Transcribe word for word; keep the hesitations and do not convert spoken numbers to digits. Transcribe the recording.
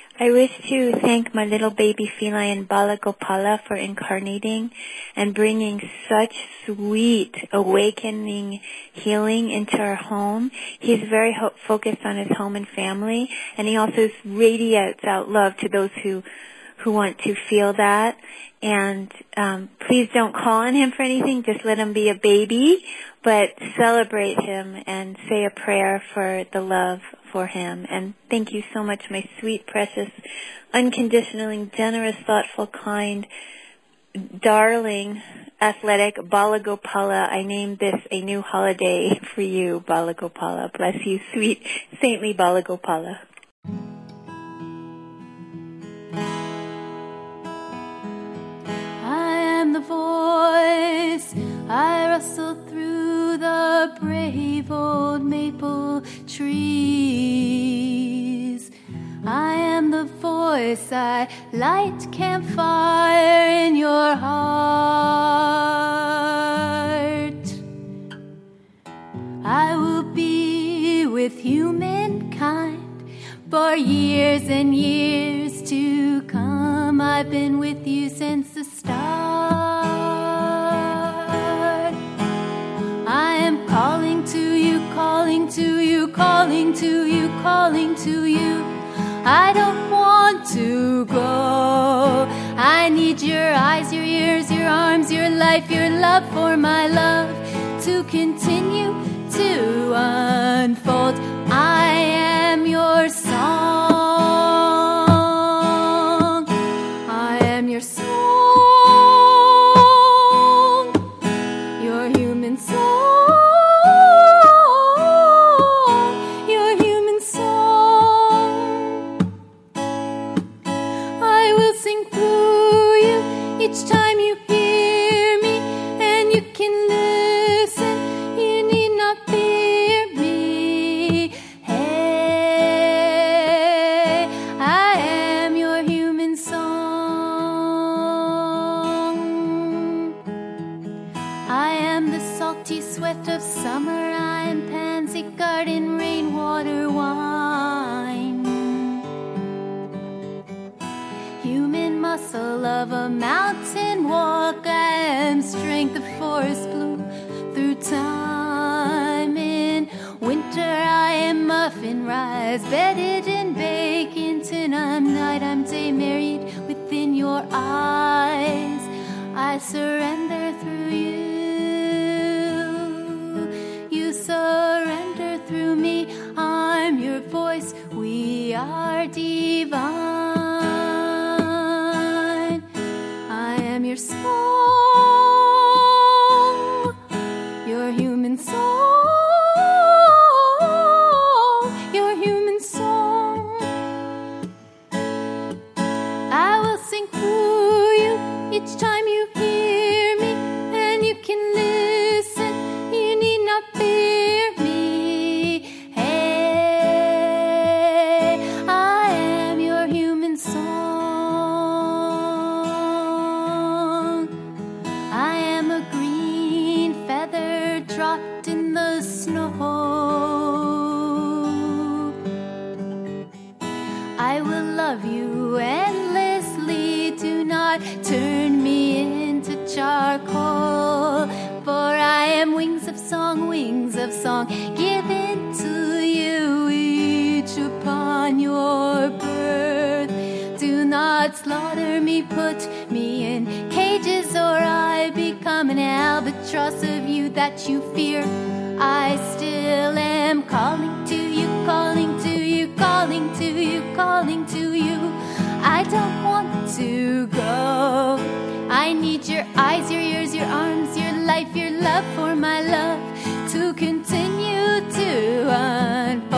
I wish to thank my little baby feline Balagopala for incarnating and bringing such sweet awakening healing into our home. He's very ho- focused on his home and family, and he also radiates out love to those who who want to feel that. And um, please don't call on him for anything. Just let him be a baby, but celebrate him and say a prayer for the love for him. And thank you so much, my sweet, precious, unconditionally generous, thoughtful, kind, darling, athletic Balagopala. I named this a new holiday for you, Balagopala. Bless you, sweet, saintly Balagopala. The voice I rustle through the brave old maple trees. I am the voice I light campfire in your heart. I will be with humankind for years and years to come. I've been with you since the start. I am calling to you, calling to you, calling to you, calling to you. I don't want to go. I need your eyes, your ears, your arms, your life, your love for my love to continue to unfold. I am your song. I am your song. Your human song. Your human song. I will sing through you each time you hear me, and you can listen. You need not fear me. Hey, I am your human song. I am the salty sweat of summer. I am pansy garden rainwater wine. Human muscle of a mountain walk. I am strength of forest bloom through time. In winter I am muffin rise, bedded in bacon tin. I'm night, I'm day, married within your eyes. I surrender through you. You surrender through me. I'm your voice. We are divine. I am your song. Your human song. Your human song. I will sing through you each time you hear me, and you can listen. You need not fear me. Hey, I am your human song. I am a green feather dropped in the snow. I will love you endlessly. Do not turn me into charcoal, for I am wings of song, wings of song, given to you each upon your birth. Do not slaughter me, put me in cages, or I become an albatross of you that you fear. I still am calling to you, calling to you, calling to you, calling to you. I don't want to go. I need your eyes, your ears, your arms, your life, your love for my love to continue to unfold.